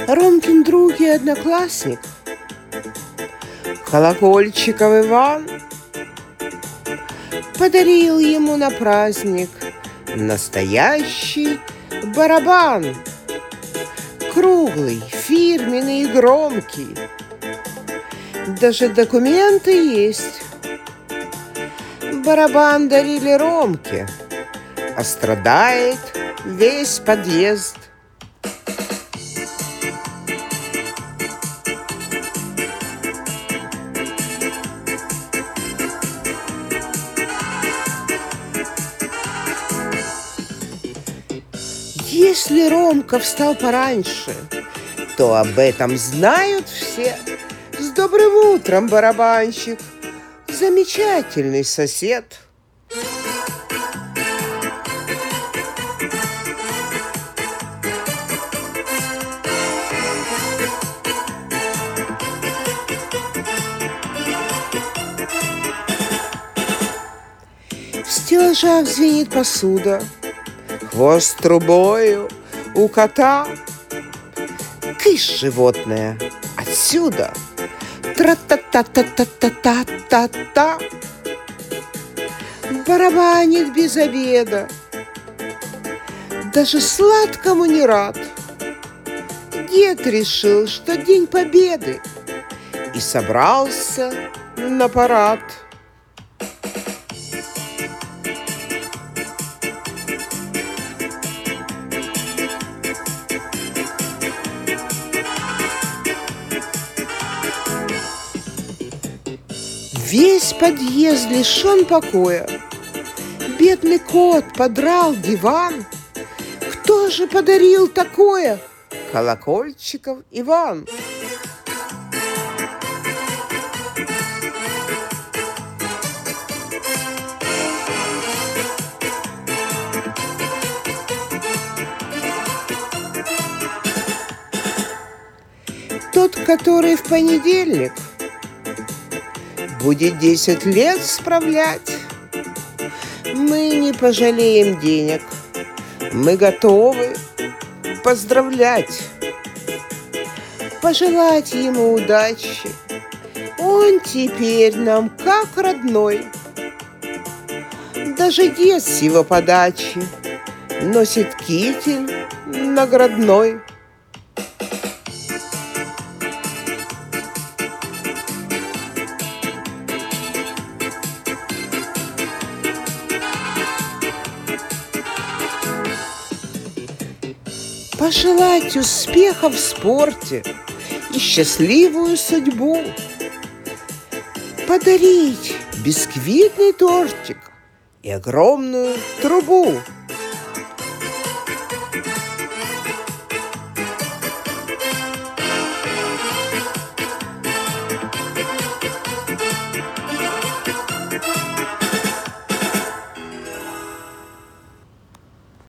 Ромкин друг и одноклассник Колокольчиков Иван подарил ему на праздник настоящий барабан. Круглый, фирменный и громкий. Даже документы есть. Барабан дарили Ромке, а страдает весь подъезд. Если Ромка встал пораньше, то об этом знают все. С добрым утром, барабанщик, замечательный сосед. В стеллажах звенит посуда, хвост трубою у кота. Кыш, животное, отсюда! Тра-та-та-та-та-та-та-та-та. Барабанит без обеда, даже сладкому не рад. Дед решил, что День Победы, и собрался на парад. Весь подъезд лишен покоя. Бедный кот подрал диван. Кто же подарил такое? Колокольчиков Иван. Тот, который в понедельник будет 10 лет справлять. Мы не пожалеем денег. Мы готовы поздравлять. Пожелать ему удачи. Он теперь нам как родной. Даже дед с его подачи носит китель наградной. Пожелать успеха в спорте и счастливую судьбу. Подарить бисквитный тортик и огромную трубу.